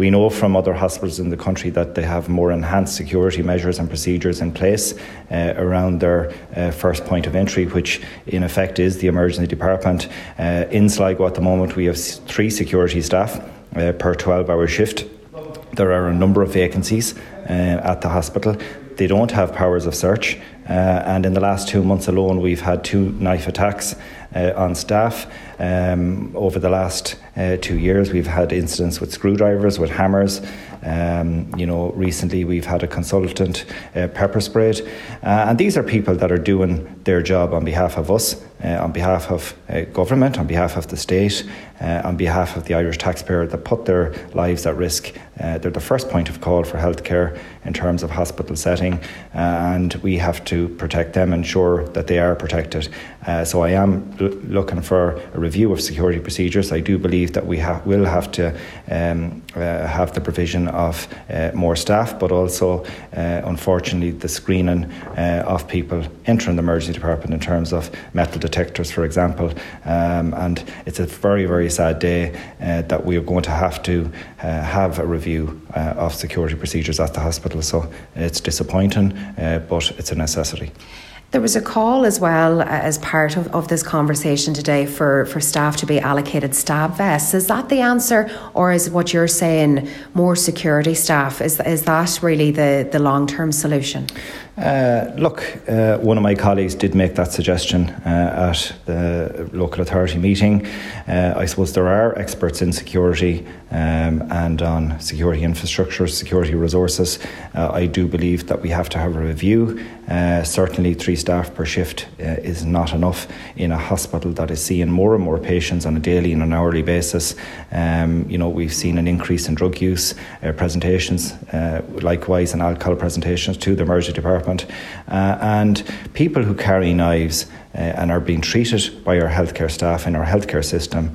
We know from other hospitals in the country that they have more enhanced security measures and procedures in place around their first point of entry, which in effect is the emergency department. In Sligo at the moment we have 3 security staff per 12-hour shift. There are a number of vacancies at the hospital. They don't have powers of search, and in the last 2 months alone we've had 2 knife attacks on staff. Over the last 2 years we've had incidents with screwdrivers, with hammers. Recently we've had a consultant pepper sprayed, and these are people that are doing their job on behalf of us, on behalf of government, on behalf of the state, on behalf of the Irish taxpayer, that put their lives at risk. They're the first point of call for healthcare in terms of hospital setting, and we have to protect them, ensure that they are protected. So I am looking for a review of security procedures. I do believe that we will have to have the provision of more staff, but also unfortunately the screening of people entering the emergency department in terms of metal detectors, for example. And it's a very, very sad day that we are going to have a review of security procedures at the hospital. So it's disappointing, but it's a necessity. There was a call as well as part of this conversation today for staff to be allocated stab vests. Is that the answer, or is what you're saying more security staff? Is that really the long-term solution? One of my colleagues did make that suggestion at the local authority meeting. I suppose there are experts in security and on security infrastructure, security resources. I do believe that we have to have a review. Certainly 3 staff per shift is not enough in a hospital that is seeing more and more patients on a daily and an hourly basis. We've seen an increase in drug use presentations, likewise in alcohol presentations to the emergency department. And people who carry knives and are being treated by our healthcare staff in our healthcare system,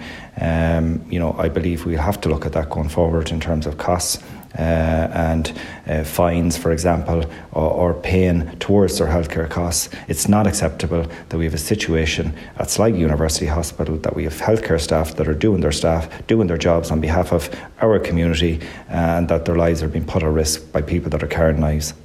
I believe we'll have to look at that going forward in terms of costs and fines, for example, or paying towards their healthcare costs. It's not acceptable that we have a situation at Sligo University Hospital that we have healthcare staff that are doing their jobs on behalf of our community, and that their lives are being put at risk by people that are carrying knives.